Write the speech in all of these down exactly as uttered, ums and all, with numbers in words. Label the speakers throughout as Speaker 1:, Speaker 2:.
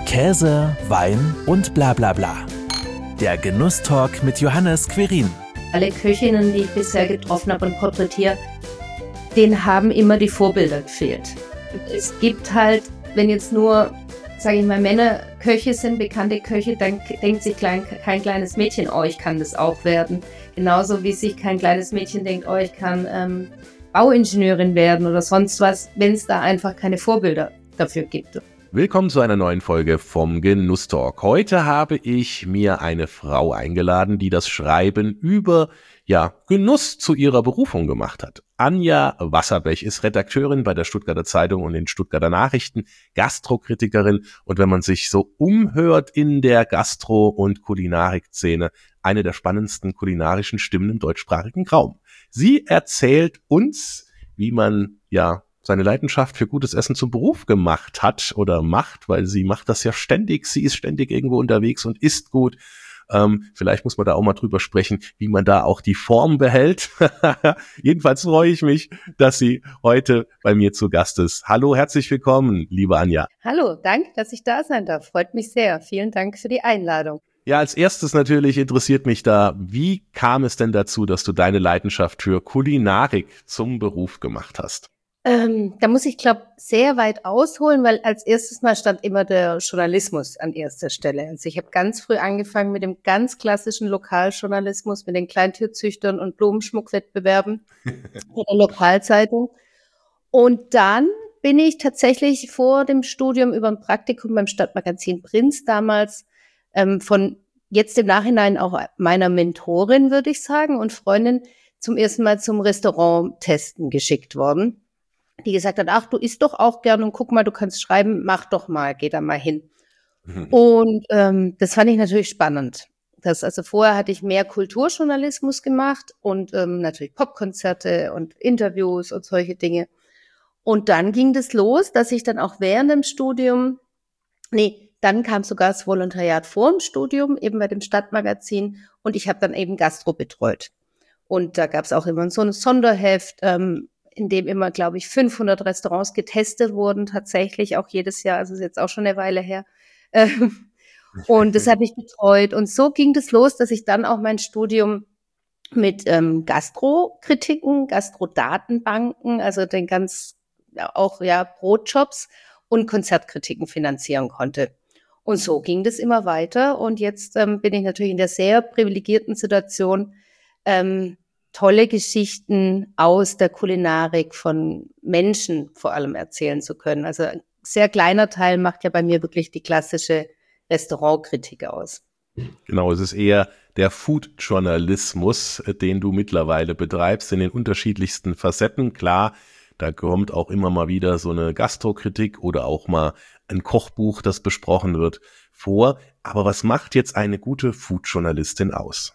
Speaker 1: Käse, Wein und bla bla bla. Der Genusstalk mit Johannes Querin.
Speaker 2: Alle Köchinnen, die ich bisher getroffen habe und porträtiere, denen haben immer die Vorbilder gefehlt. Es gibt halt, wenn jetzt nur, sage ich mal, Männer Köche sind, bekannte Köche, dann denkt sich klein, kein kleines Mädchen, oh, ich kann das auch werden. Genauso wie sich kein kleines Mädchen denkt, oh, ich kann ähm, Bauingenieurin werden oder sonst was, wenn es da einfach keine Vorbilder dafür gibt.
Speaker 3: Willkommen zu einer neuen Folge vom Genusstalk. Heute habe ich mir eine Frau eingeladen, die das Schreiben über ja, Genuss zu ihrer Berufung gemacht hat. Anja Wasserbech ist Redakteurin bei der Stuttgarter Zeitung und den Stuttgarter Nachrichten, Gastrokritikerin und wenn man sich so umhört in der Gastro- und Kulinarikszene, eine der spannendsten kulinarischen Stimmen im deutschsprachigen Raum. Sie erzählt uns, wie man ja seine Leidenschaft für gutes Essen zum Beruf gemacht hat oder macht, weil sie macht das ja ständig. Sie ist ständig irgendwo unterwegs und isst gut. Ähm, vielleicht muss man da auch mal drüber sprechen, wie man da auch die Form behält. Jedenfalls freue ich mich, dass sie heute bei mir zu Gast ist. Hallo, herzlich willkommen, liebe Anja.
Speaker 2: Hallo, danke, dass ich da sein darf. Freut mich sehr. Vielen Dank für die Einladung.
Speaker 3: Ja, als erstes natürlich interessiert mich da, wie kam es denn dazu, dass du deine Leidenschaft für Kulinarik zum Beruf gemacht hast?
Speaker 2: Ähm, da muss ich, glaube sehr weit ausholen, weil als erstes Mal stand immer der Journalismus an erster Stelle. Also ich habe ganz früh angefangen mit dem ganz klassischen Lokaljournalismus, mit den Kleintierzüchtern und Blumenschmuckwettbewerben in der Lokalzeitung. Und dann bin ich tatsächlich vor dem Studium über ein Praktikum beim Stadtmagazin Prinz damals ähm, von jetzt im Nachhinein auch meiner Mentorin, würde ich sagen, und Freundin zum ersten Mal zum Restaurant-Testen geschickt worden. Die gesagt hat, ach, du isst doch auch gern und guck mal, du kannst schreiben, mach doch mal, geh da mal hin. Mhm. Und ähm, das fand ich natürlich spannend. Das, also vorher hatte ich mehr Kulturjournalismus gemacht und ähm, natürlich Popkonzerte und Interviews und solche Dinge. Und dann ging das los, dass ich dann auch während dem Studium, nee, dann kam sogar das Volontariat vor dem Studium, eben bei dem Stadtmagazin, und ich habe dann eben Gastro betreut. Und da gab es auch immer so ein Sonderheft, ähm, in dem immer, glaube ich, fünfhundert Restaurants getestet wurden, tatsächlich auch jedes Jahr, also ist jetzt auch schon eine Weile her. Und das habe ich betreut. Und so ging das los, dass ich dann auch mein Studium mit ähm, Gastrokritiken, Gastrodatenbanken, also den ganz, auch ja Brotjobs und Konzertkritiken finanzieren konnte. Und so ging das immer weiter. Und jetzt ähm, bin ich natürlich in der sehr privilegierten Situation, ähm, tolle Geschichten aus der Kulinarik von Menschen vor allem erzählen zu können. Also ein sehr kleiner Teil macht ja bei mir wirklich die klassische Restaurantkritik aus.
Speaker 3: Genau, es ist eher der Food-Journalismus, den du mittlerweile betreibst in den unterschiedlichsten Facetten. Klar, da kommt auch immer mal wieder so eine Gastrokritik oder auch mal ein Kochbuch, das besprochen wird, vor. Aber was macht jetzt eine gute Food-Journalistin aus?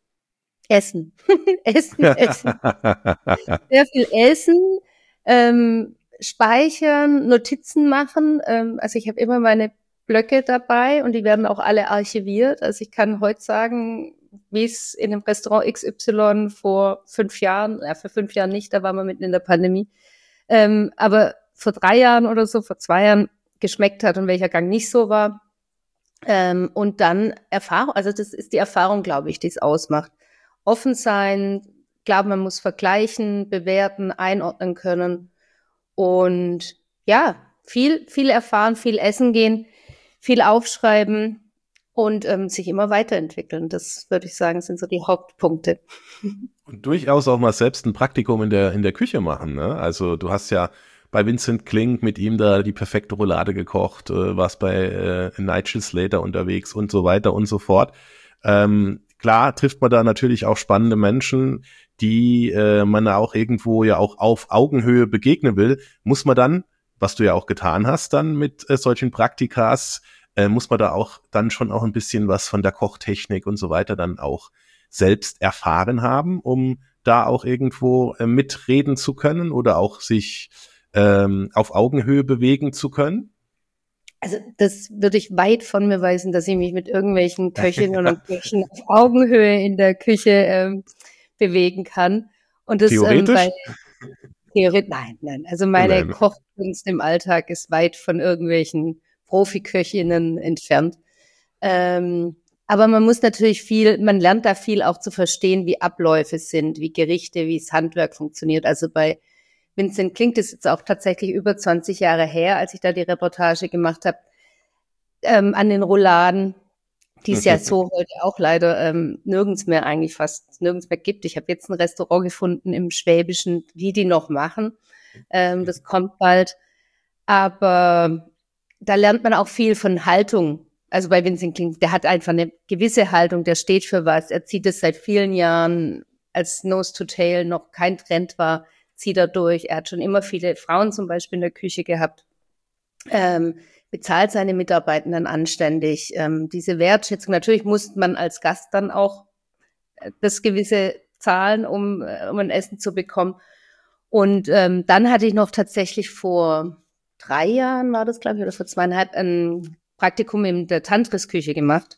Speaker 2: Essen. Essen, Essen. Sehr viel Essen, ähm, speichern, Notizen machen. Ähm, also ich habe immer meine Blöcke dabei und die werden auch alle archiviert. Also ich kann heute sagen, wie es in dem Restaurant X Y vor fünf Jahren, ja für fünf Jahren nicht, da waren wir mitten in der Pandemie, ähm, aber vor drei Jahren oder so, vor zwei Jahren geschmeckt hat und welcher Gang nicht so war. Ähm, und dann Erfahrung, also das ist die Erfahrung, glaube ich, die es ausmacht. Offen sein, klar, man muss vergleichen, bewerten, einordnen können und ja, viel, viel erfahren, viel essen gehen, viel aufschreiben und ähm, sich immer weiterentwickeln. Das würde ich sagen, sind so die Hauptpunkte.
Speaker 3: Und durchaus auch mal selbst ein Praktikum in der in der Küche machen, ne? Also du hast ja bei Vincent Klink mit ihm da die perfekte Roulade gekocht, äh, warst bei äh, Nigel Slater unterwegs und so weiter und so fort. Ähm, Klar trifft man da natürlich auch spannende Menschen, die äh, man auch irgendwo ja auch auf Augenhöhe begegnen will. Muss man dann, was du ja auch getan hast, dann mit äh, solchen Praktikas, äh, muss man da auch dann schon auch ein bisschen was von der Kochtechnik und so weiter dann auch selbst erfahren haben, um da auch irgendwo äh, mitreden zu können oder auch sich ähm, auf Augenhöhe bewegen zu können?
Speaker 2: Also das würde ich weit von mir weisen, dass ich mich mit irgendwelchen Köchinnen und Köchen auf Augenhöhe in der Küche ähm, bewegen kann. Und das
Speaker 3: Theoretisch?
Speaker 2: Ähm, bei Theorie, nein, nein. Also meine
Speaker 3: Nein.
Speaker 2: Kochkunst im Alltag ist weit von irgendwelchen Profiköchinnen entfernt. Ähm, aber man muss natürlich viel, man lernt da viel auch zu verstehen, wie Abläufe sind, wie Gerichte, wie das Handwerk funktioniert. Also bei Vincent Klingt ist jetzt auch tatsächlich über zwanzig Jahre her, als ich da die Reportage gemacht habe, ähm, an den Rouladen, die es ja so heute auch leider ähm, nirgends mehr eigentlich fast nirgends mehr gibt. Ich habe jetzt ein Restaurant gefunden im Schwäbischen, die die noch machen. Ähm, das kommt bald. Aber da lernt man auch viel von Haltung. Also bei Vincent Klingt, der hat einfach eine gewisse Haltung, der steht für was. Er zieht es seit vielen Jahren, als Nose to Tail noch kein Trend war, zieht er durch. Er hat schon immer viele Frauen zum Beispiel in der Küche gehabt. Ähm, bezahlt seine Mitarbeitenden anständig. Ähm, diese Wertschätzung, natürlich muss man als Gast dann auch das gewisse zahlen, um, um ein Essen zu bekommen. Und ähm, dann hatte ich noch tatsächlich vor drei Jahren, war das glaube ich, oder vor zweieinhalb, ein Praktikum in der Tantris-Küche gemacht.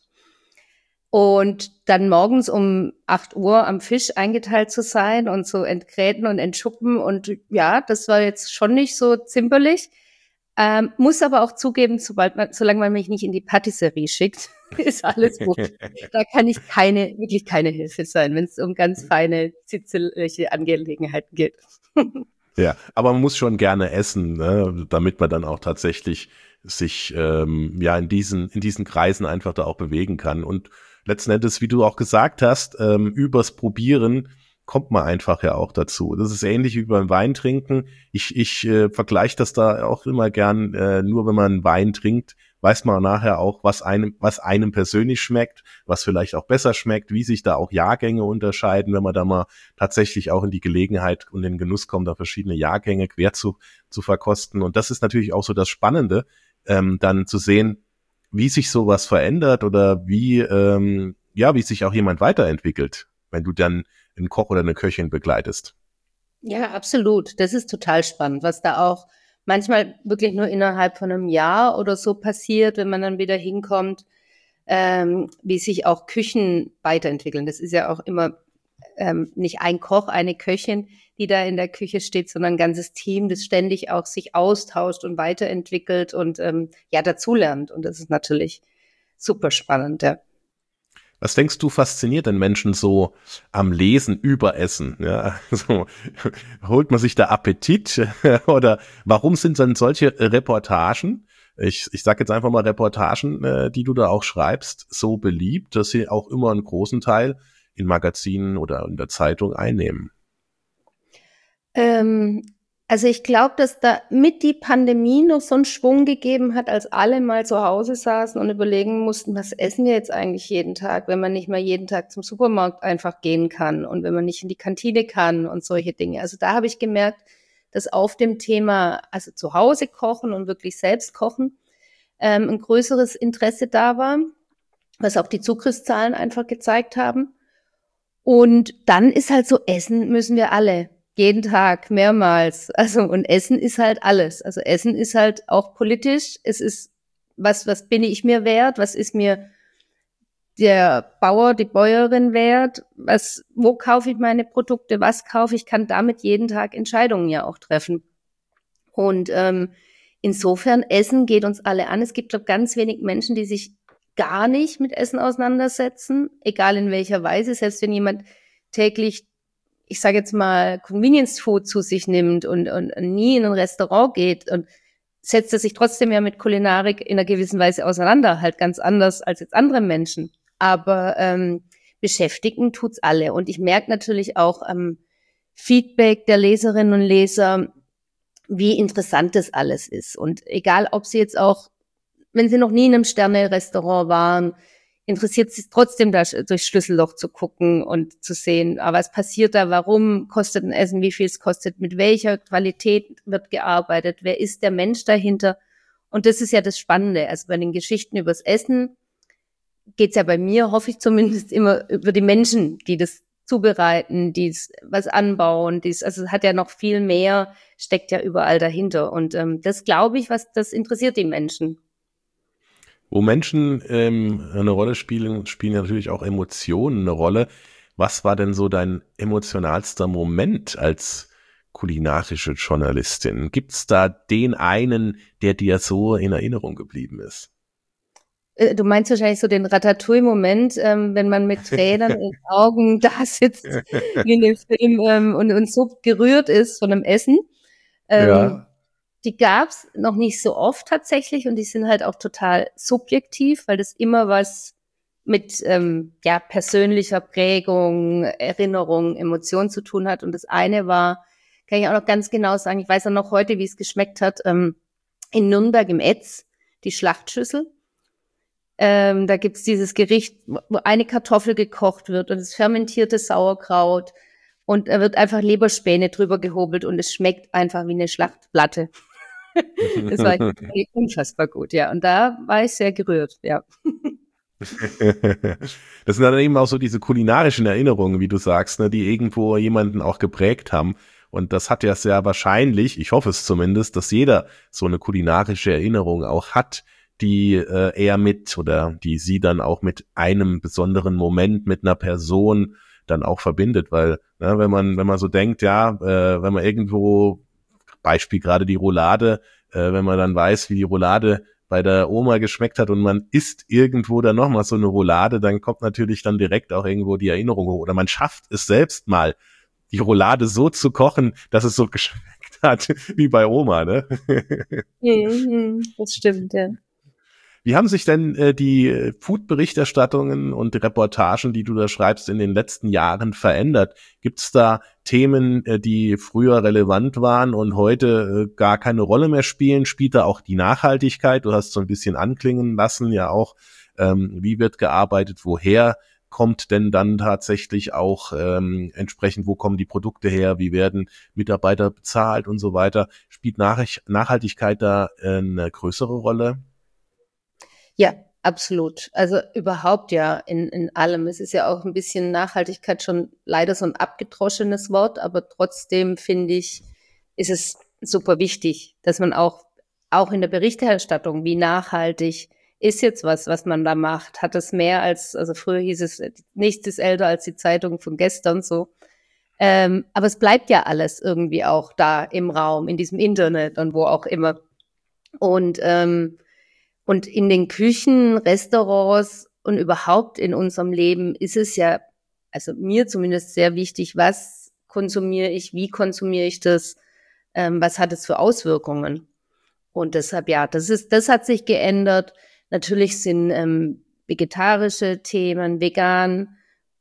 Speaker 2: Und dann morgens um acht Uhr am Fisch eingeteilt zu sein und so entgräten und entschuppen. Und ja, das war jetzt schon nicht so zimperlich. Ähm, muss aber auch zugeben, sobald man, solange man mich nicht in die Patisserie schickt, ist alles gut. Da kann ich keine, wirklich keine Hilfe sein, wenn es um ganz feine, zitterliche Angelegenheiten geht.
Speaker 3: Ja, aber man muss schon gerne essen, ne, damit man dann auch tatsächlich sich ähm, ja in diesen in diesen Kreisen einfach da auch bewegen kann. Und letzten Endes, wie du auch gesagt hast, ähm, übers Probieren kommt man einfach ja auch dazu. Das ist ähnlich wie beim Weintrinken. Ich, ich äh, vergleiche das da auch immer gern, äh, nur wenn man Wein trinkt, weiß man nachher auch, was einem, was einem persönlich schmeckt, was vielleicht auch besser schmeckt, wie sich da auch Jahrgänge unterscheiden, wenn man da mal tatsächlich auch in die Gelegenheit und den Genuss kommt, da verschiedene Jahrgänge quer zu, zu verkosten. Und das ist natürlich auch so das Spannende, ähm, dann zu sehen, wie sich sowas verändert oder wie, ähm, ja, wie sich auch jemand weiterentwickelt, wenn du dann einen Koch oder eine Köchin begleitest.
Speaker 2: Ja, absolut. Das ist total spannend, was da auch manchmal wirklich nur innerhalb von einem Jahr oder so passiert, wenn man dann wieder hinkommt, ähm, wie sich auch Küchen weiterentwickeln. Das ist ja auch immer ähm, nicht ein Koch, eine Köchin, die da in der Küche steht, sondern ein ganzes Team, das ständig auch sich austauscht und weiterentwickelt und ähm, ja dazulernt. Und das ist natürlich super spannend, ja.
Speaker 3: Was denkst du, fasziniert den Menschen so am Lesen über Essen? Ja, also, holt man sich da Appetit oder warum sind dann solche Reportagen, ich, ich sage jetzt einfach mal Reportagen, äh, die du da auch schreibst, so beliebt, dass sie auch immer einen großen Teil in Magazinen oder in der Zeitung einnehmen?
Speaker 2: Ähm, also ich glaube, dass da mit die Pandemie noch so einen Schwung gegeben hat, als alle mal zu Hause saßen und überlegen mussten, was essen wir jetzt eigentlich jeden Tag, wenn man nicht mehr jeden Tag zum Supermarkt einfach gehen kann und wenn man nicht in die Kantine kann und solche Dinge. Also da habe ich gemerkt, dass auf dem Thema, also zu Hause kochen und wirklich selbst kochen, ähm, ein größeres Interesse da war, was auch die Zugriffszahlen einfach gezeigt haben. Und dann ist halt so, essen müssen wir alle. Jeden Tag, mehrmals. Also, und Essen ist halt alles. Also Essen ist halt auch politisch. Es ist, was, was bin ich mir wert? Was ist mir der Bauer, die Bäuerin wert? Was, wo kaufe ich meine Produkte? Was kaufe ich? Ich kann damit jeden Tag Entscheidungen ja auch treffen. Und ähm, insofern, Essen geht uns alle an. Es gibt doch ganz wenig Menschen, die sich gar nicht mit Essen auseinandersetzen, egal in welcher Weise. Selbst wenn jemand täglich, ich sage jetzt mal, Convenience Food zu sich nimmt und, und nie in ein Restaurant geht und setzt er sich trotzdem ja mit Kulinarik in einer gewissen Weise auseinander, halt ganz anders als jetzt andere Menschen. Aber ähm, beschäftigen tut's alle. Und ich merke natürlich auch am ähm, Feedback der Leserinnen und Leser, wie interessant das alles ist. Und egal, ob sie jetzt auch, wenn sie noch nie in einem Sterne-Restaurant waren, interessiert sie trotzdem, da durchs Schlüsselloch zu gucken und zu sehen, ah, was passiert da, warum kostet ein Essen, wie viel es kostet, mit welcher Qualität wird gearbeitet, wer ist der Mensch dahinter. Und das ist ja das Spannende. Also bei den Geschichten übers Essen geht's ja bei mir, hoffe ich zumindest, immer über die Menschen, die das zubereiten, die es was anbauen, die es, also es hat ja noch viel mehr, steckt ja überall dahinter. Und ähm, das glaube ich, was das interessiert die Menschen.
Speaker 3: Wo Menschen ähm, eine Rolle spielen, spielen natürlich auch Emotionen eine Rolle. Was war denn so dein emotionalster Moment, als kulinarische Journalistin? Gibt's da den einen, der dir so in Erinnerung geblieben ist?
Speaker 2: Du meinst wahrscheinlich so den Ratatouille-Moment, ähm, wenn man mit Tränen in den Augen da sitzt in dem Film ähm, und, und so gerührt ist von einem Essen. Ähm,
Speaker 3: ja.
Speaker 2: Die gab's noch nicht so oft tatsächlich und die sind halt auch total subjektiv, weil das immer was mit ähm, ja persönlicher Prägung, Erinnerung, Emotion zu tun hat. Und das eine war, kann ich auch noch ganz genau sagen, ich weiß auch noch heute, wie es geschmeckt hat, ähm, in Nürnberg im Etz, die Schlachtschüssel. Ähm, da gibt's dieses Gericht, wo eine Kartoffel gekocht wird und das fermentierte Sauerkraut und da wird einfach Leberspäne drüber gehobelt und es schmeckt einfach wie eine Schlachtplatte. Das war unfassbar gut, ja. Und da war ich sehr gerührt, ja.
Speaker 3: Das sind dann eben auch so diese kulinarischen Erinnerungen, wie du sagst, ne, die irgendwo jemanden auch geprägt haben. Und das hat ja sehr wahrscheinlich, ich hoffe es zumindest, dass jeder so eine kulinarische Erinnerung auch hat, die äh, er mit oder die sie dann auch mit einem besonderen Moment, mit einer Person dann auch verbindet, weil ne, wenn man wenn man so denkt, ja, äh, wenn man irgendwo, Beispiel gerade die Roulade, äh, wenn man dann weiß, wie die Roulade bei der Oma geschmeckt hat und man isst irgendwo dann nochmal so eine Roulade, dann kommt natürlich dann direkt auch irgendwo die Erinnerung hoch. Oder man schafft es selbst mal, die Roulade so zu kochen, dass es so geschmeckt hat wie bei Oma, ne?
Speaker 2: Mhm, das stimmt, ja.
Speaker 3: Wie haben sich denn äh, die Food-Berichterstattungen und die Reportagen, die du da schreibst, in den letzten Jahren verändert? Gibt es da Themen, äh, die früher relevant waren und heute äh, gar keine Rolle mehr spielen? Spielt da auch die Nachhaltigkeit? Du hast so ein bisschen anklingen lassen, ja auch, ähm, wie wird gearbeitet, woher kommt denn dann tatsächlich auch ähm, entsprechend, wo kommen die Produkte her, wie werden Mitarbeiter bezahlt und so weiter? Spielt Nach- Nachhaltigkeit da äh, eine größere Rolle?
Speaker 2: Ja, absolut. Also überhaupt ja in, in allem. Es ist ja auch ein bisschen Nachhaltigkeit schon leider so ein abgedroschenes Wort, aber trotzdem finde ich, ist es super wichtig, dass man auch, auch in der Berichterstattung, wie nachhaltig ist jetzt was, was man da macht? Hat es mehr als, also früher hieß es, nichts ist älter als die Zeitung von gestern so. Ähm, aber es bleibt ja alles irgendwie auch da im Raum, in diesem Internet und wo auch immer. Und ähm, Und in den Küchen, Restaurants und überhaupt in unserem Leben ist es ja, also mir zumindest sehr wichtig, was konsumiere ich, wie konsumiere ich das, ähm, was hat es für Auswirkungen? Und deshalb, ja, das ist, das hat sich geändert. Natürlich sind ähm, vegetarische Themen, vegan,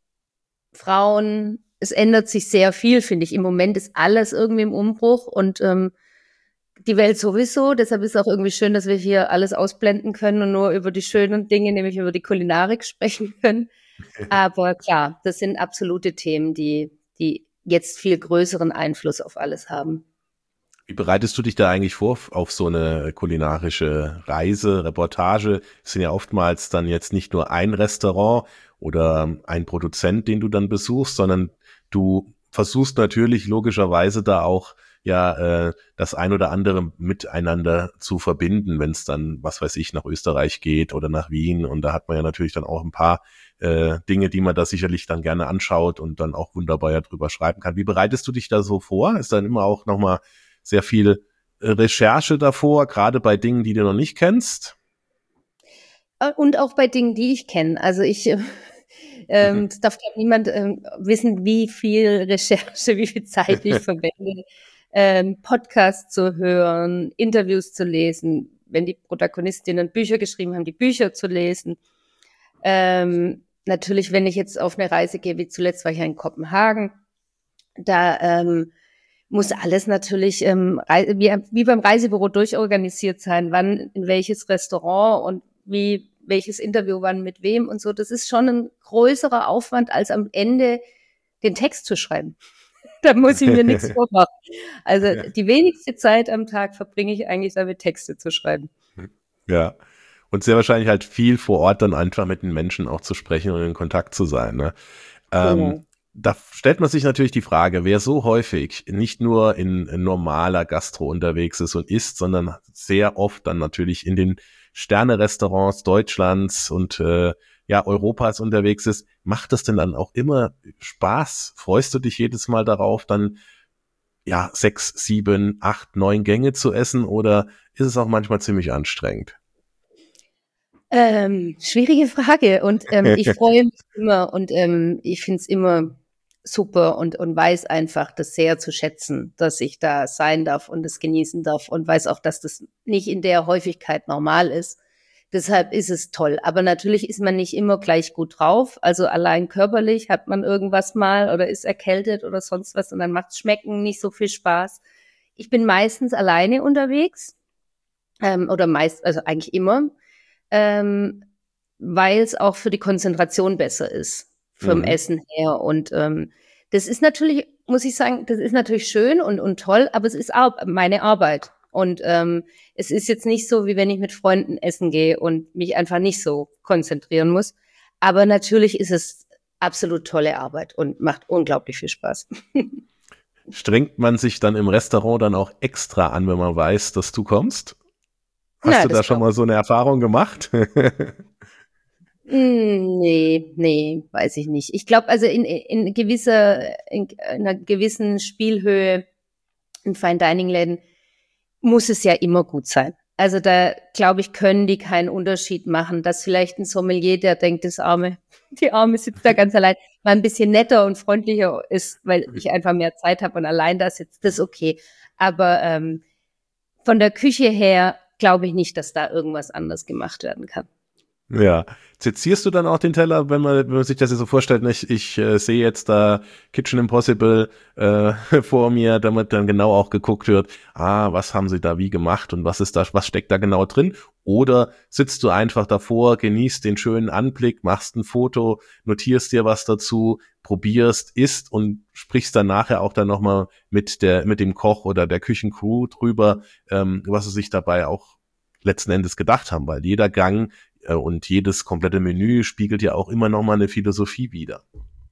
Speaker 2: Frauen, es ändert sich sehr viel, finde ich. Im Moment ist alles irgendwie im Umbruch und ähm, die Welt sowieso, deshalb ist es auch irgendwie schön, dass wir hier alles ausblenden können und nur über die schönen Dinge, nämlich über die Kulinarik sprechen können. Aber klar, das sind absolute Themen, die, die jetzt viel größeren Einfluss auf alles haben.
Speaker 3: Wie bereitest du dich da eigentlich vor auf so eine kulinarische Reise, Reportage? Es sind ja oftmals dann jetzt nicht nur ein Restaurant oder ein Produzent, den du dann besuchst, sondern du versuchst natürlich logischerweise da auch ja äh, das ein oder andere miteinander zu verbinden, wenn es dann, was weiß ich, nach Österreich geht oder nach Wien. Und da hat man ja natürlich dann auch ein paar äh, Dinge, die man da sicherlich dann gerne anschaut und dann auch wunderbar ja drüber schreiben kann. Wie bereitest du dich da so vor? Ist dann immer auch nochmal sehr viel Recherche davor, gerade bei Dingen, die du noch nicht kennst?
Speaker 2: Und auch bei Dingen, die ich kenne. Also ich ähm,
Speaker 3: Mhm.
Speaker 2: es darf glaub, niemand ähm, wissen, wie viel Recherche, wie viel Zeit ich verwende, ähm, Podcasts zu hören, Interviews zu lesen, wenn die Protagonistinnen Bücher geschrieben haben, die Bücher zu lesen. Ähm, natürlich, wenn ich jetzt auf eine Reise gehe, wie zuletzt war ich ja in Kopenhagen, da ähm, muss alles natürlich ähm, wie, wie beim Reisebüro durchorganisiert sein, wann in welches Restaurant und wie welches Interview wann mit wem und so. Das ist schon ein größerer Aufwand, als am Ende den Text zu schreiben. Da muss ich mir nichts vormachen. Also die wenigste Zeit am Tag verbringe ich eigentlich damit, Texte zu schreiben.
Speaker 3: Ja. Und sehr wahrscheinlich halt viel vor Ort dann einfach mit den Menschen auch zu sprechen und in Kontakt zu sein. Ne? Ähm,
Speaker 2: Genau.
Speaker 3: Da stellt man sich natürlich die Frage, wer so häufig nicht nur in, in normaler Gastro unterwegs ist und isst, sondern sehr oft dann natürlich in den Sterne-Restaurants Deutschlands und äh, ja Europas unterwegs ist, macht das denn dann auch immer Spaß? Freust du dich jedes Mal darauf, dann ja, sechs, sieben, acht, neun Gänge zu essen oder ist es auch manchmal ziemlich anstrengend?
Speaker 2: Ähm, schwierige Frage und ähm, ich freue mich immer und ähm, ich finde es immer super und, und weiß einfach das sehr zu schätzen, dass ich da sein darf und es genießen darf und weiß auch, dass das nicht in der Häufigkeit normal ist. Deshalb ist es toll. Aber natürlich ist man nicht immer gleich gut drauf. Also allein körperlich hat man irgendwas mal oder ist erkältet oder sonst was und dann macht Schmecken nicht so viel Spaß. Ich bin meistens alleine unterwegs ähm, oder meist, also eigentlich immer, ähm, weil es auch für die Konzentration besser ist vom
Speaker 3: Mhm.
Speaker 2: Essen her. Und ähm, das ist natürlich, muss ich sagen, das ist natürlich schön und, und toll, aber es ist auch meine Arbeit. Und ähm, es ist jetzt nicht so, wie wenn ich mit Freunden essen gehe und mich einfach nicht so konzentrieren muss. Aber natürlich ist es absolut tolle Arbeit und macht unglaublich viel Spaß.
Speaker 3: Strengt man sich dann im Restaurant dann auch extra an, wenn man weiß, dass du kommst? Hast
Speaker 2: Na,
Speaker 3: du da
Speaker 2: das
Speaker 3: schon
Speaker 2: glaube
Speaker 3: mal so eine Erfahrung gemacht?
Speaker 2: Hm, nee, nee, weiß ich nicht. Ich glaube, also in, in gewisser, in einer gewissen Spielhöhe in Fine Dining Läden muss es ja immer gut sein. Also da, glaube ich, können die keinen Unterschied machen, dass vielleicht ein Sommelier, der denkt, das Arme, die Arme sitzt da ganz allein, mal ein bisschen netter und freundlicher ist, weil ich einfach mehr Zeit habe und allein da sitzt, das ist okay. Aber ähm, von der Küche her glaube ich nicht, dass da irgendwas anders gemacht werden kann.
Speaker 3: Ja. Sezierst du dann auch den Teller, wenn man, wenn man sich das jetzt so vorstellt, nicht? Ich äh, sehe jetzt da Kitchen Impossible äh, vor mir, damit dann genau auch geguckt wird, ah, was haben sie da wie gemacht und was ist da, was steckt da genau drin? Oder sitzt du einfach davor, genießt den schönen Anblick, machst ein Foto, notierst dir was dazu, probierst, isst und sprichst dann nachher auch dann nochmal mit der, mit dem Koch oder der Küchencrew drüber, ähm, was sie sich dabei auch letzten Endes gedacht haben, weil jeder Gang und jedes komplette Menü spiegelt ja auch immer noch mal eine Philosophie wider.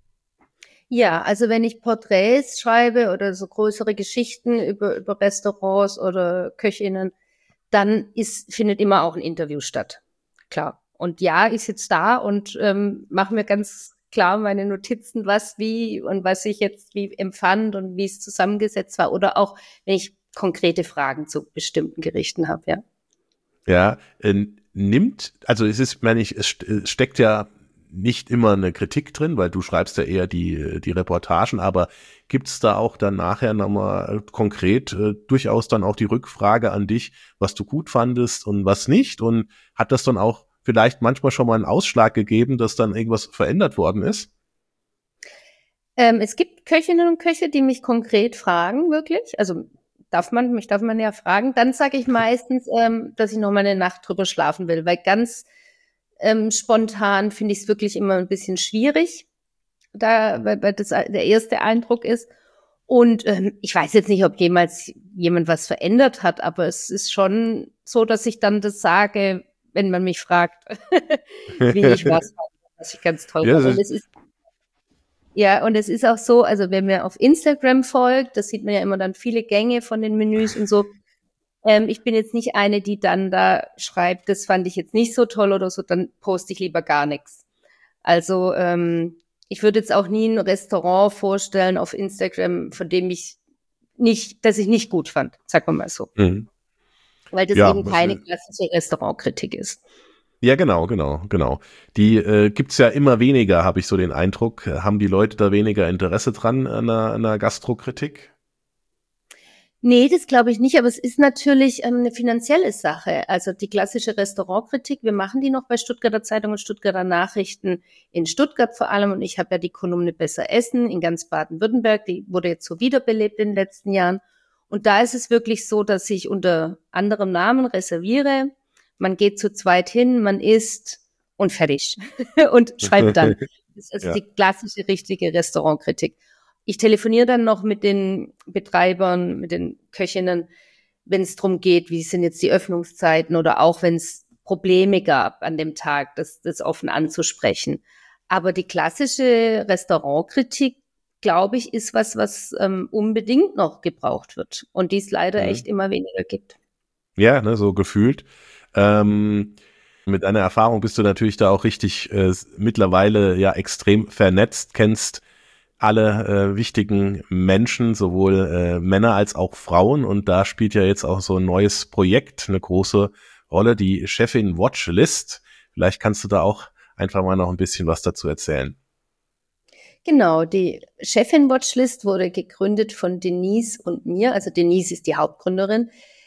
Speaker 2: Ja, also wenn ich Porträts schreibe oder so größere Geschichten über, über Restaurants oder Köchinnen, dann ist, findet immer auch ein Interview statt. Klar. Und ja, ich sitze da und ähm, mache mir ganz klar meine Notizen, was wie und was ich jetzt wie empfand und wie es zusammengesetzt war. Oder auch, wenn ich konkrete Fragen zu bestimmten Gerichten habe, ja.
Speaker 3: Ja, äh, nimmt, also es ist, meine ich, es steckt ja nicht immer eine Kritik drin, weil du schreibst ja eher die die Reportagen, aber gibt's da auch dann nachher nochmal konkret äh, durchaus dann auch die Rückfrage an dich, was du gut fandest und was nicht? Und hat das dann auch vielleicht manchmal schon mal einen Ausschlag gegeben, dass dann irgendwas verändert worden ist?
Speaker 2: Ähm, es gibt Köchinnen und Köche, die mich konkret fragen, wirklich. Also darf man, mich darf man ja fragen. Dann sage ich meistens, ähm, dass ich noch mal eine Nacht drüber schlafen will, weil ganz ähm, spontan finde ich es wirklich immer ein bisschen schwierig, da, weil, weil das der erste Eindruck ist. Und ähm, ich weiß jetzt nicht, ob jemals jemand was verändert hat, aber es ist schon so, dass ich dann das sage, wenn man mich fragt, wie ich was fand, was ich ganz toll
Speaker 3: Ja,
Speaker 2: fand.
Speaker 3: das
Speaker 2: Und
Speaker 3: ist,
Speaker 2: es ist Ja, und es ist auch so, also wer mir auf Instagram folgt, das sieht man ja immer dann viele Gänge von den Menüs und so. Ähm, ich bin jetzt nicht eine, die dann da schreibt, das fand ich jetzt nicht so toll oder so, dann poste ich lieber gar nichts. Also ähm, ich würde jetzt auch nie ein Restaurant vorstellen auf Instagram, von dem ich nicht, das ich nicht gut fand, sagen wir mal so.
Speaker 3: mhm.
Speaker 2: Weil das
Speaker 3: Ja,
Speaker 2: eben
Speaker 3: das
Speaker 2: keine
Speaker 3: ist,
Speaker 2: klassische Restaurantkritik ist.
Speaker 3: ja, genau, genau, genau. Die äh, gibt's ja immer weniger, habe ich so den Eindruck. Haben die Leute da weniger Interesse dran an einer, an einer Gastrokritik?
Speaker 2: Nee, das glaube ich nicht, aber es ist natürlich ähm, eine finanzielle Sache. Also die klassische Restaurantkritik, wir machen die noch bei Stuttgarter Zeitung und Stuttgarter Nachrichten in Stuttgart vor allem. Und ich habe ja die Kolumne Besser Essen in ganz Baden-Württemberg, die wurde jetzt so wiederbelebt in den letzten Jahren. Und da ist es wirklich so, dass ich unter anderem Namen reserviere. Man geht zu zweit hin, man isst und fertig und schreibt dann. Das ist also
Speaker 3: Ja.
Speaker 2: die klassische, richtige Restaurantkritik. Ich telefoniere dann noch mit den Betreibern, mit den Köchinnen, wenn es darum geht, wie sind jetzt die Öffnungszeiten oder auch wenn es Probleme gab an dem Tag, das, das offen anzusprechen. Aber die klassische Restaurantkritik, glaube ich, ist was, was ähm, unbedingt noch gebraucht wird und die es leider
Speaker 3: Mhm.
Speaker 2: echt immer weniger gibt.
Speaker 3: Ja, ne, so gefühlt. Ähm, mit deiner Erfahrung bist du natürlich da auch richtig äh, mittlerweile ja extrem vernetzt, kennst alle äh, wichtigen Menschen, sowohl äh, Männer als auch Frauen. Und da spielt ja jetzt auch so ein neues Projekt eine große Rolle, die Chefin Watchlist. Vielleicht kannst du da auch einfach mal noch ein bisschen was dazu erzählen.
Speaker 2: Genau, die Chefin Watchlist wurde gegründet von Denise und mir. Also Denise ist die Hauptgründerin,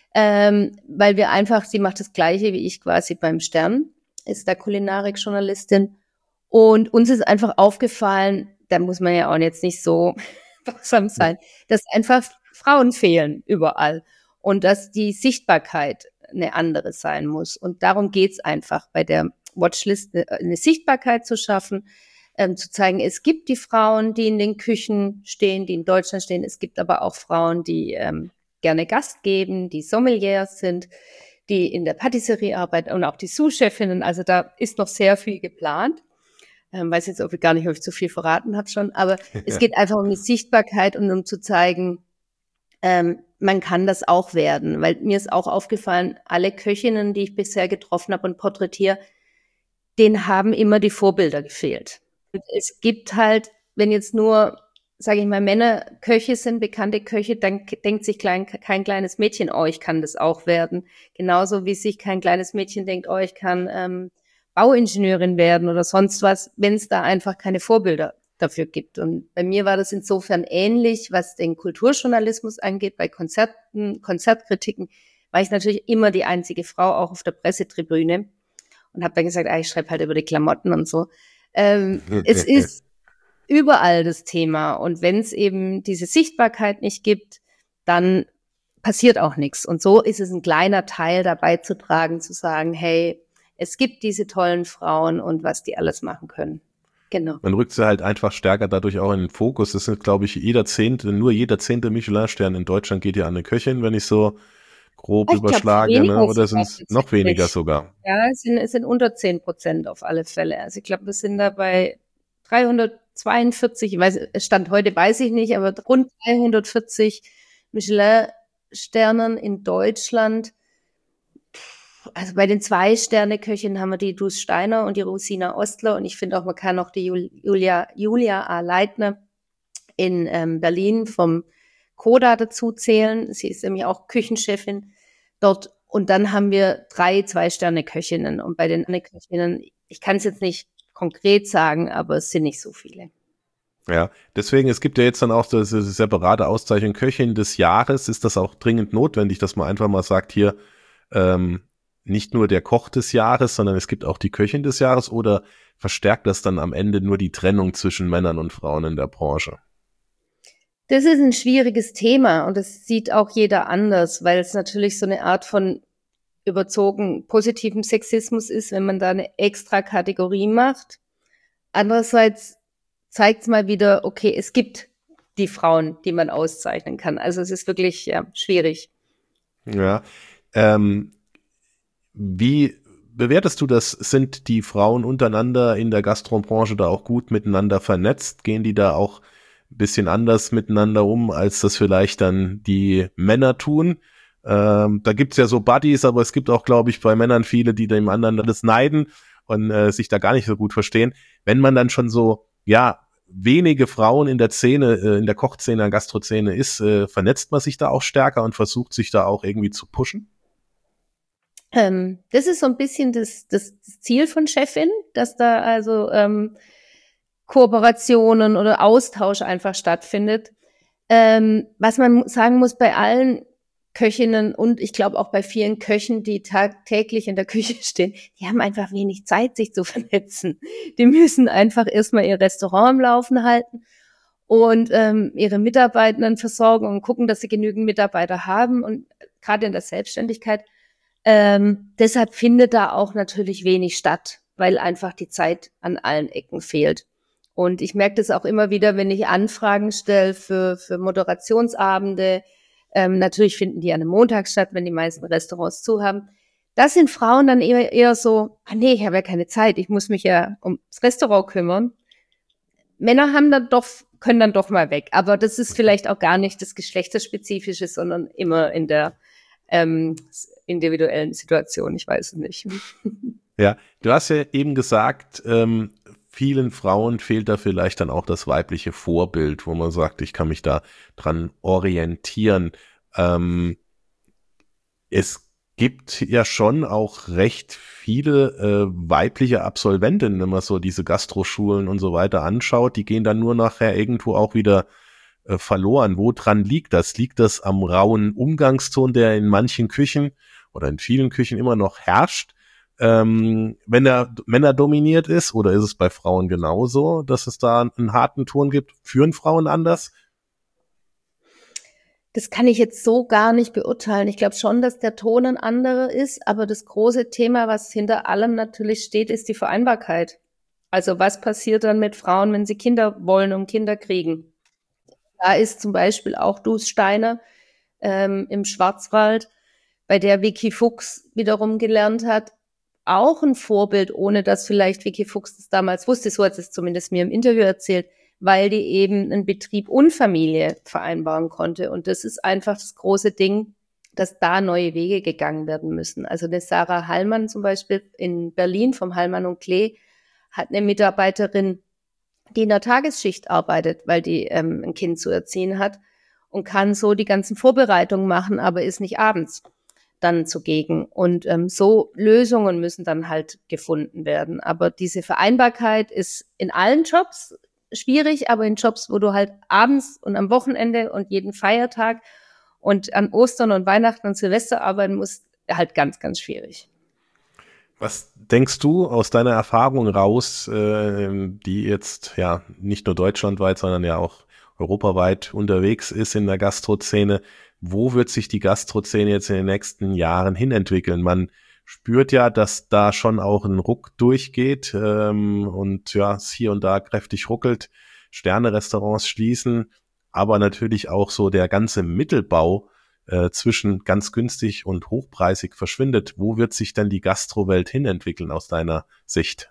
Speaker 2: ähm, weil wir einfach, sie macht das Gleiche wie ich quasi beim Stern, ist da Kulinarik-Journalistin. Und uns ist einfach aufgefallen, da muss man ja auch jetzt nicht so wachsam sein, dass einfach Frauen fehlen überall und dass die Sichtbarkeit eine andere sein muss. Und darum geht's einfach bei der Watchlist, eine Sichtbarkeit zu schaffen, ähm, zu zeigen, es gibt die Frauen, die in den Küchen stehen, die in Deutschland stehen. Es gibt aber auch Frauen, die ähm, gerne Gast geben, die Sommeliers sind, die in der Patisserie arbeiten und auch die Sous-Chefinnen. Also da ist noch sehr viel geplant. Ähm, weiß jetzt, ob ich gar nicht, ob ich zu viel verraten habe schon, aber es geht einfach um die Sichtbarkeit und um zu zeigen, ähm, man kann das auch werden, weil mir ist auch aufgefallen, alle Köchinnen, die ich bisher getroffen habe und porträtiere, denen haben immer die Vorbilder gefehlt. Und es gibt halt, wenn jetzt nur, sage ich mal, Männer Köche sind, bekannte Köche, dann denkt sich klein, kein kleines Mädchen, oh, ich kann das auch werden. Genauso wie sich kein kleines Mädchen denkt, oh, ich kann ähm, Bauingenieurin werden oder sonst was, wenn es da einfach keine Vorbilder dafür gibt. Und bei mir war das insofern ähnlich, was den Kulturjournalismus angeht, bei Konzerten, Konzertkritiken war ich natürlich immer die einzige Frau, auch auf der Pressetribüne und habe dann gesagt, ah, ich schreibe halt über die Klamotten und so. Ähm, es ist überall das Thema und wenn es eben diese Sichtbarkeit nicht gibt, dann passiert auch nichts. Und so ist es ein kleiner Teil dabei zu tragen, zu sagen, hey, es gibt diese tollen Frauen und was die alles machen können. Genau.
Speaker 3: Man rückt sie halt einfach stärker dadurch auch in den Fokus. Das sind, glaube ich, jeder zehnte, nur jeder zehnte Michelin-Stern in Deutschland geht ja an eine Köchin, wenn ich so grob
Speaker 2: ich
Speaker 3: überschlage,
Speaker 2: glaub,
Speaker 3: ne? Oder sind es noch weniger sogar?
Speaker 2: Ja, es sind, es sind unter zehn Prozent auf alle Fälle. Also ich glaube, wir sind da bei dreihundertzweiundvierzig, ich weiß, Stand heute weiß ich nicht, aber rund dreihundertvierzig Michelin-Sternen in Deutschland. Also bei den Zwei-Sterne-Köchinnen haben wir die Dus Steiner und die Rosina Ostler und ich finde auch, man kann auch die Julia, Julia A. Leitner in ähm, Berlin vom Koda dazu zählen. Sie ist nämlich auch Küchenchefin dort und dann haben wir drei Zwei-Sterne-Köchinnen und bei den Köchinnen, ich kann es jetzt nicht konkret sagen, aber es sind nicht so viele.
Speaker 3: Ja, deswegen, es gibt ja jetzt dann auch diese separate Auszeichnung Köchin des Jahres. Ist das auch dringend notwendig, dass man einfach mal sagt, hier, ähm, nicht nur der Koch des Jahres, sondern es gibt auch die Köchin des Jahres, oder verstärkt das dann am Ende nur die Trennung zwischen Männern und Frauen in der Branche?
Speaker 2: Das ist ein schwieriges Thema und das sieht auch jeder anders, weil es natürlich so eine Art von überzogen positivem Sexismus ist, wenn man da eine extra Kategorie macht. Andererseits zeigt es mal wieder, okay, es gibt die Frauen, die man auszeichnen kann. Also es ist wirklich ja, schwierig.
Speaker 3: Ja, ähm, wie bewertest du das? Sind die Frauen untereinander in der Gastrobranche da auch gut miteinander vernetzt? Gehen die da auch ein bisschen anders miteinander um, als das vielleicht dann die Männer tun? Ähm, da gibt's ja so Buddies, aber es gibt auch, glaube ich, bei Männern viele, die dem anderen das neiden und äh, sich da gar nicht so gut verstehen. Wenn man dann schon so, ja, wenige Frauen in der Szene, äh, in der Kochszene, in der Gastroszene ist, äh, vernetzt man sich da auch stärker und versucht sich da auch irgendwie zu pushen?
Speaker 2: Ähm, das ist so ein bisschen das, das, das Ziel von Chefin, dass da also ähm, Kooperationen oder Austausch einfach stattfindet. Ähm, was man sagen muss bei allen Köchinnen und ich glaube auch bei vielen Köchen, die tagtäglich in der Küche stehen, die haben einfach wenig Zeit, sich zu vernetzen. Die müssen einfach erstmal ihr Restaurant am Laufen halten und ähm, ihre Mitarbeitenden versorgen und gucken, dass sie genügend Mitarbeiter haben und gerade in der Selbstständigkeit. Ähm, deshalb findet da auch natürlich wenig statt, weil einfach die Zeit an allen Ecken fehlt. Und ich merke das auch immer wieder, wenn ich Anfragen stelle für, für Moderationsabende. Ähm, natürlich finden die an einem Montag statt, wenn die meisten Restaurants zu haben. Das sind Frauen dann eher, eher so, ah nee, ich habe ja keine Zeit, ich muss mich ja ums Restaurant kümmern. Männer haben dann doch, können dann doch mal weg. Aber das ist vielleicht auch gar nicht das Geschlechterspezifische, sondern immer in der ähm, individuellen Situation. Ich weiß es nicht.
Speaker 3: Ja, du hast ja eben gesagt, ähm, vielen Frauen fehlt da vielleicht dann auch das weibliche Vorbild, wo man sagt, ich kann mich da dran orientieren. Ähm, es gibt ja schon auch recht viele äh, weibliche Absolventinnen, wenn man so diese Gastroschulen und so weiter anschaut, die gehen dann nur nachher irgendwo auch wieder äh, verloren. Woran liegt das? Liegt das am rauen Umgangston, der in manchen Küchen oder in vielen Küchen immer noch herrscht? Ähm, wenn er Männer dominiert ist, oder ist es bei Frauen genauso, dass es da einen harten Ton gibt? Führen Frauen anders?
Speaker 2: Das kann ich jetzt so gar nicht beurteilen. Ich glaube schon, dass der Ton ein anderer ist, aber das große Thema, was hinter allem natürlich steht, ist die Vereinbarkeit. Also was passiert dann mit Frauen, wenn sie Kinder wollen und Kinder kriegen? Da ist zum Beispiel auch Dus Steiner ähm, im Schwarzwald, bei der Vicky Fuchs wiederum gelernt hat, auch ein Vorbild, ohne dass vielleicht Vicky Fuchs das damals wusste, so hat es zumindest mir im Interview erzählt, weil die eben einen Betrieb und Familie vereinbaren konnte. Und das ist einfach das große Ding, dass da neue Wege gegangen werden müssen. Also eine Sarah Hallmann zum Beispiel in Berlin vom Hallmann und Klee hat eine Mitarbeiterin, die in der Tagesschicht arbeitet, weil die ähm, ein Kind zu erziehen hat und kann so die ganzen Vorbereitungen machen, aber ist nicht abends dann zugegen. Und ähm, so Lösungen müssen dann halt gefunden werden. Aber diese Vereinbarkeit ist in allen Jobs schwierig, aber in Jobs, wo du halt abends und am Wochenende und jeden Feiertag und an Ostern und Weihnachten und Silvester arbeiten musst, halt ganz, ganz schwierig.
Speaker 3: Was denkst du aus deiner Erfahrung raus, äh, die jetzt ja nicht nur deutschlandweit, sondern ja auch europaweit unterwegs ist in der Gastrozene? Wo wird sich die Gastrozene jetzt in den nächsten Jahren hinentwickeln? Man spürt ja, dass da schon auch ein Ruck durchgeht ähm, und ja, es hier und da kräftig ruckelt. Sterne-Restaurants schließen, aber natürlich auch so der ganze Mittelbau äh, zwischen ganz günstig und hochpreisig verschwindet. Wo wird sich denn die Gastrowelt hinentwickeln aus deiner Sicht?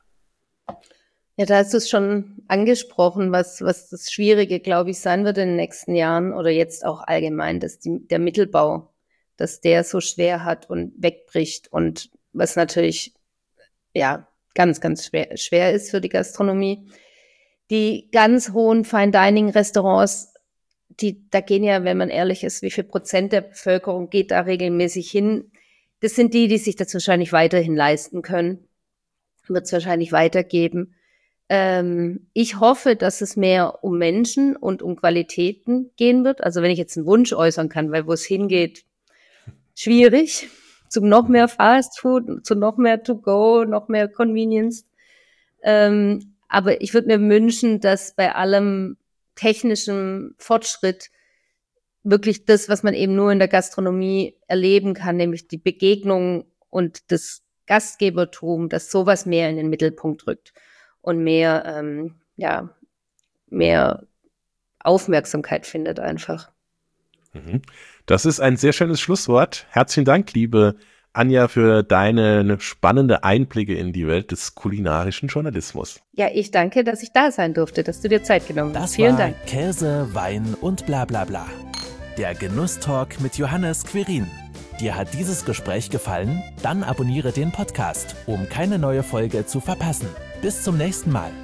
Speaker 2: Ja, da hast du es schon angesprochen, was, was das Schwierige, glaube ich, sein wird in den nächsten Jahren oder jetzt auch allgemein, dass die, der Mittelbau, dass der so schwer hat und wegbricht und was natürlich, ja, ganz, ganz schwer, schwer ist für die Gastronomie. Die ganz hohen Fine-Dining-Restaurants, die, da gehen ja, wenn man ehrlich ist, wie viel Prozent der Bevölkerung geht da regelmäßig hin? Das sind die, die sich das wahrscheinlich weiterhin leisten können. Wird es wahrscheinlich weitergeben. Ähm, ich hoffe, dass es mehr um Menschen und um Qualitäten gehen wird. Also wenn ich jetzt einen Wunsch äußern kann, weil wo es hingeht, schwierig. Zum noch mehr Fast Food, zu noch mehr To-Go, noch mehr Convenience. Ähm, aber ich würde mir wünschen, dass bei allem technischem Fortschritt wirklich das, was man eben nur in der Gastronomie erleben kann, nämlich die Begegnung und das Gastgebertum, dass sowas mehr in den Mittelpunkt rückt und mehr, ähm, ja, mehr Aufmerksamkeit findet einfach.
Speaker 3: Das ist ein sehr schönes Schlusswort. Herzlichen Dank, liebe Anja, für deine spannende Einblicke in die Welt des kulinarischen Journalismus.
Speaker 2: Ja, ich danke, dass ich da sein durfte, dass du dir Zeit genommen hast.
Speaker 1: Das
Speaker 2: Vielen
Speaker 1: war
Speaker 2: Dank.
Speaker 1: Käse, Wein und bla bla bla. Der Genusstalk mit Johannes Quirin. Dir hat dieses Gespräch gefallen? Dann abonniere den Podcast, um keine neue Folge zu verpassen. Bis zum nächsten Mal.